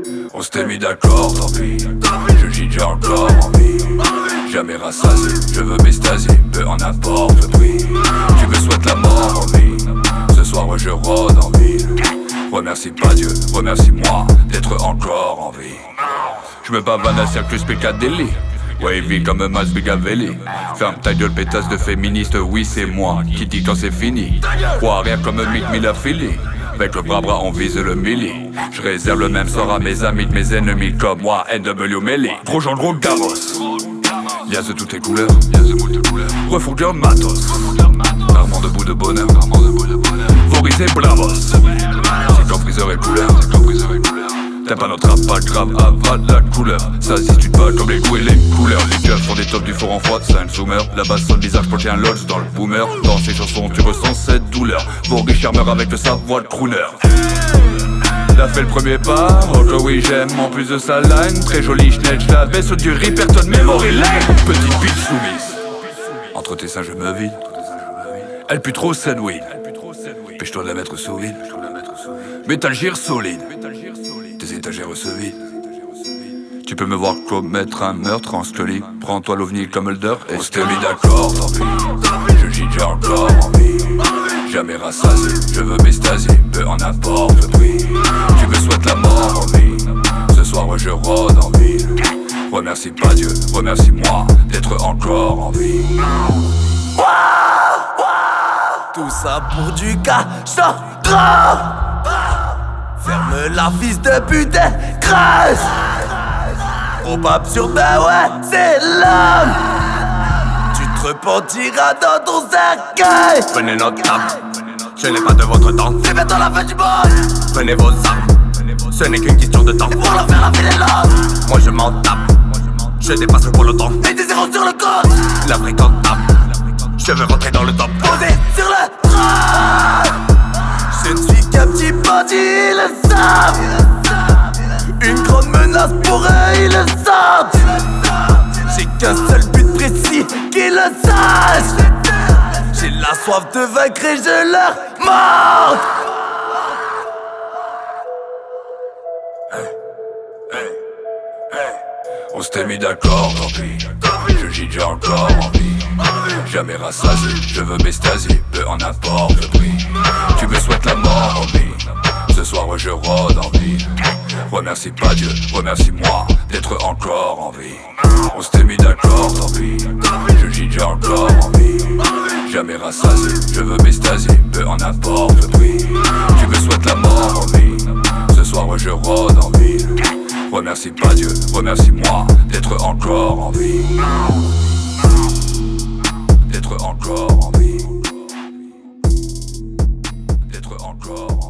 On s'était mis d'accord, tant pis. Je gîte, j'ai encore envie. Jamais rassasié, je veux m'extasier, peu en importe le prix. Tu me souhaites la mort en vie. Ce soir je rôde en ville. Remercie pas Dieu, remercie-moi d'être encore en vie. Je me pavane à Circus Piccadilly, wavy comme Mas Bigavelli. Ferme ta gueule pétasse de féministe, oui c'est moi qui dis quand c'est fini. Crois rien comme Mick Milafili. Avec le bras on vise le milli. Je réserve le même sort à mes amis, de mes ennemis comme moi, NW Melly. Gros Jean gros Gamos. Liasse de toutes les couleurs, refourgueur matos. Armand debout de bonheur, Vorisé bravos. C'est comme friseur et couleur. T'aimes pas notre rap, pas grave, avale la couleur. Ça si tu te bats comme les goûts et les couleurs. Les keufs font des tops du four en froid, c'est un zoomer. La basse sonne bizarre, je un lodge dans le boomer. Dans ces chansons tu ressens cette douleur. Boris Charmer avec de sa voix de crooner. T'as fait le premier pas, oh que oui j'aime. En plus de sa line, très jolie schnell. J'l'avais sur du Ripperton Memory Lane. Petite bitch soumise, entre tes seins je me vide. Elle pue trop Sedwin, pêche-toi de la mettre sous vide. Metal Gear solide, tes étagères se vident. Tu peux me voir commettre un meurtre en scully. Prends-toi l'ovni comme Mulder et on s'était mis d'accord, tant pis. Je gîte, j'ai encore envie. Jamais rassasié, je veux m'extasier, peu en importe le prix. Tu me souhaites la mort en vie. Ce soir je rôde en ville. Remercie pas Dieu, remercie-moi d'être encore en vie. Tout ça pour du cash grave. Ferme la fils de putain, crasse. Trop absurde, ben ouais, c'est l'homme. Tu te repentiras dans ton cercueil. Prenez notre table, je n'ai pas de votre temps. C'est bientôt la fin du monde. Prenez vos armes, ce n'est qu'une question de temps. C'est pour leur faire la ville et l'autre. Moi je m'en tape, je dépasse le peloton. Mets des zéros sur le compte. La fréquentable, je veux rentrer dans le top. Posé sur le trône. Je ne suis qu'un petit bandit, ils le savent. Une grande menace pour eux, ils le sentent. J'ai qu'un seul but précis, qu'ils le sachent. J'ai la soif de vaincre et je leur montre. On s'était mis d'accord, tant pis. Je gîte, j'ai encore envie. Jamais rassasié, je veux m'extasier, peu en importe le prix. Tu me souhaites la mort en vie. Ce soir je rôde en ville. Remercie pas Dieu, remercie-moi d'être encore en vie. On s'était mis d'accord, tant pis. Je gîte, j'ai encore envie. Jamais rassasié, je veux m'extasier, peu en importe le prix. Tu me souhaites la mort en vie. Ce soir je rôde en ville. Remercie pas Dieu, remercie-moi d'être encore en vie. D'être encore en vie. D'être encore en vie.